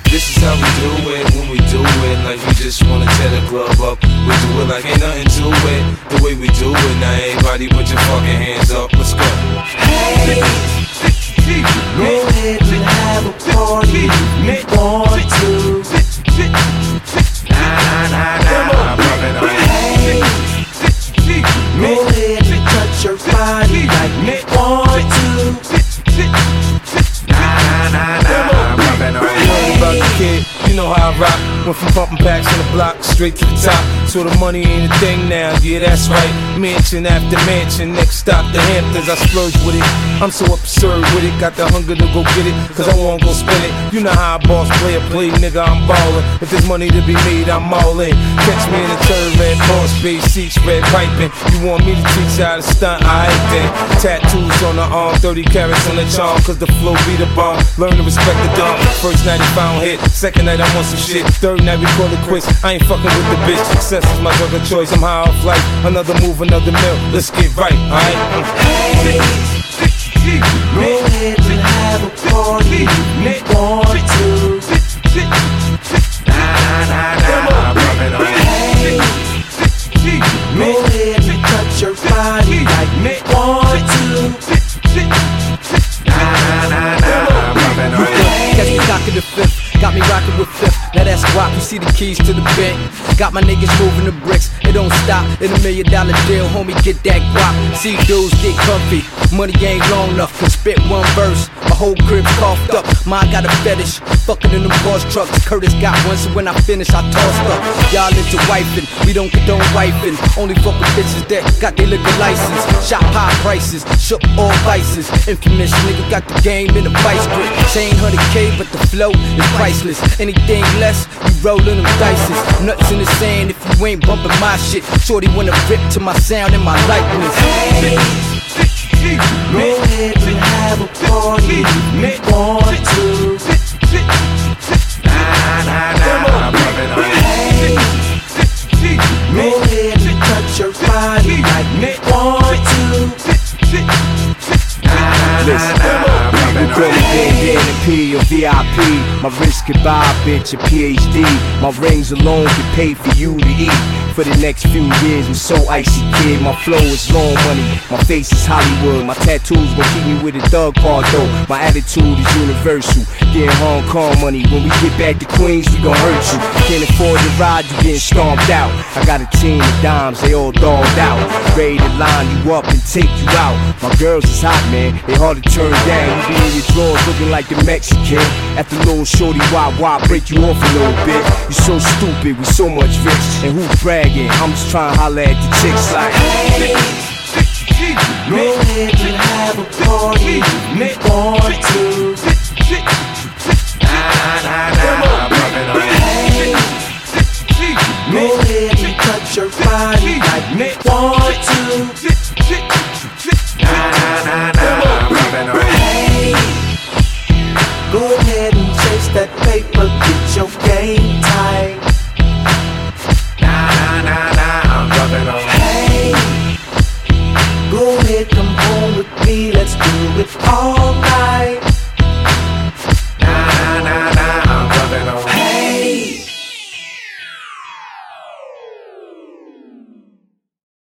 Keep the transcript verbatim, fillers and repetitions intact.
This is how we do it when we do it. Like we just wanna tear the club up. We do it like ain't nothing to it. The way we do it, now everybody put your fucking hands up. Let's go. Hey, go ahead and have a party if you want to. Nah, nah, nah, nah. Hey, go ahead and touch your body like you want to. Nah, nah, nah, nah. About the kid, you know how I rock. Went from pumping packs on the block straight to the top. So the money ain't a thing now, yeah that's right. Mansion after mansion, next stop the Hamptons. I splurge with it, I'm so absurd with it. Got the hunger to go get it, cause I won't go spend it. You know how a boss player play, nigga I'm ballin'. If there's money to be made, I'm all in. Catch me in the third red boss, base seats, red piping. You want me to teach you how to stunt, I ain't then. Tattoos on the arm, thirty carats on the charm. Cause the flow be the bomb, learn to respect the dumb. First night he found hit, second night I want some shit. Third night we call it quits, I ain't fucking with the bitch. Success is my drug of choice, I'm high off life. Another move, another mill, let's get right, alright? Hey, go ahead and have a party if you want to. Nah, nah, nah. Hey, go ahead and touch your body like you want to. Nah, nah, nah. Catch me cocking the fifth, got me rocking with fifth. Now that's guap, you see the keys to the bank. Got my niggas moving the bricks, it don't stop. In a million dollar deal, homie, get that guap. See dudes get comfy, money ain't long enough. Can spit one verse, my whole crib's coughed up. Mine got a fetish, fucking in them boss trucks. Curtis got one, so when I finish, I tossed up. Y'all into wifing, we don't condone wifing. Only fuck with bitches that got their liquor license. Shop high prices, shook all vices. Infamous nigga got the game in a vice grip. Chain one hundred K, but the flow is priceless. Anything less, you rollin' them dices. Nuts in the sand if you ain't bumping my shit. Shorty wanna rip to my sound and my likeness. Hey, go ahead and have a party if you want to. Nah, nah, nah. Hey, go ahead and touch your body like you want to. Listen, you call me Bandana P or V I P. My wrist could buy a bitch a P H D. My rings alone can pay for you to eat. For the next few years, I'm so icy, kid. My flow is long money, my face is Hollywood. My tattoos gon' keep me with a thug part though. My attitude is universal. Getting Hong Kong money, when we get back to Queens, we gon' hurt you. Can't afford to ride, you getting stomped out. I got a team of dimes, they all dogged out. Ready to line you up and take you out. My girls is hot, man, they hard to turn down. You be in your drawers looking like the Mexican. After little shorty wah wah break you off a little bit. You so stupid, we so much rich. And who bragging? I'm just trying to holler at the chicks like, hey, go ahead and have a party if you want to. Nah, nah, nah. Hey, go ahead and touch your body like you want to. Nah, nah, nah. Hey, go ahead and chase that paper, get your game tight. Nah, nah, nah. I'm rubbing on. Hey, go ahead, come home with me, let's do it all night.